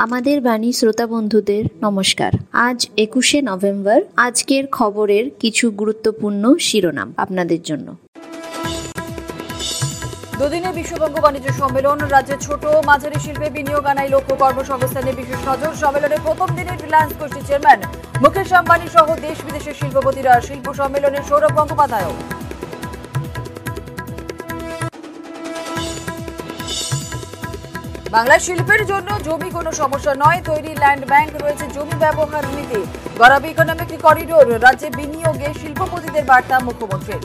আমাদের বাণী শ্রোতা বন্ধুদের নমস্কার। আজ 21শে নভেম্বর। আজকের খবরের কিছু গুরুত্বপূর্ণ শিরোনাম আপনাদের জন্য। দুদিনের বিশ্ববঙ্গ বাণিজ্য সম্মেলন, রাজ্যের ছোট মাঝারি শিল্পে বিনিয়োগ আনায় লক্ষ্য, কর্মসংস্থানে বিশেষ নজর। সম্মেলনের প্রথম দিনে রিলায়েন্স গোষ্ঠীর চেয়ারম্যান মুকেশ আম্বানি সহ দেশ বিদেশের শিল্পপতিরা। শিল্প সম্মেলনে সৌরভ গঙ্গোপাধ্যায়। বাংলা শিল্পের জন্য জমি কোনো সমস্যা নয়, তৈরি ল্যান্ড ব্যাংক, রয়েছে জমি ব্যবহার নীতি, গড়াবে ইকোনমিক করিডোর। রাজ্যে বিনিয়োগে শিল্পপতিদের বার্তা মুখ্যমন্ত্রীর।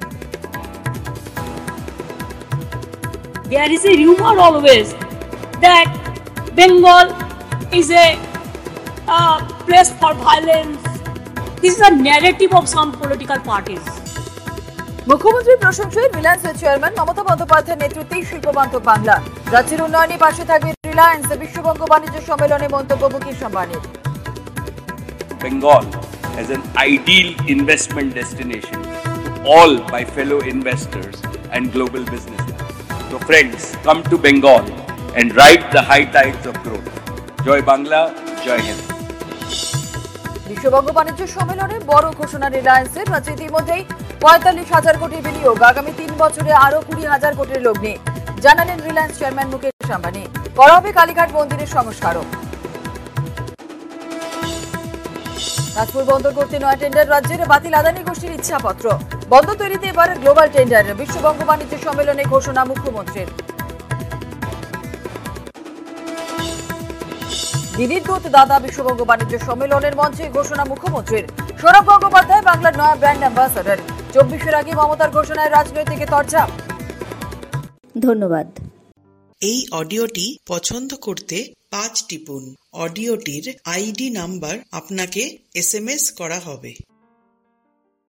There is a rumor always that Bengal is a place for violence. This is a narrative of some political parties. মুখ্যমন্ত্রীর প্রশংসায় রিলায়েন্সের চেয়ারম্যান মমতা বন্দ্যোপাধ্যায়ের নেতৃত্বে শিল্পবান্ধব বাংলা। রাজ্যের উন্নয়নে পাশে থাকবে রিলায়েন্স। বিশ্ববঙ্গ বাণিজ্য সম্মেলনে মন্তব্য মুকেশ আম্বানির। Bengal as an ideal investment destination to all my fellow investors and global businessmen. So friends, come to Bengal and ride the high tides of growth. Joy Bangla, Joy Hind. বিশ্ববঙ্গ বাণিজ্য সম্মেলনে বড় ঘোষণা রিলায়েন্সের। রাজ্যে ইতিমধ্যেই 45,000 কোটি বিনিয়োগ, আগামী 3 বছরে আরো 20,000 কোটির লগ্নি, জানালেন রিলায়েন্স চেয়ারম্যান মুকেশ আম্বানি। করা হবে কালীঘাট মন্দিরের সংস্কারও। তাজপুর বন্দর করতে নয়া টেন্ডার, রাজ্যের বাতিল আদানি গোষ্ঠীর ইচ্ছাপত্র। বন্দর তৈরিতে এবার গ্লোবাল টেন্ডার। বিশ্ববঙ্গ বাণিজ্য সম্মেলনে ঘোষণা মুখ্যমন্ত্রীর। দিদির দুধ দাদা বিশ্ববঙ্গ বাণিজ্য সম্মেলনের মঞ্চে ঘোষণা মুখ্যমন্ত্রীর। সৌরভ গঙ্গোপাধ্যায় বাংলার নয়া ব্র্যান্ড অ্যাম্বাসাডার। 24-এর আগে মমতার ঘোষণায় রাজনৈতিক চর্চা। ধন্যবাদ। এই অডিওটি পছন্দ করতে 5 টিপুন। অডিওটির আইডি নাম্বার আপনাকে SMS করা হবে।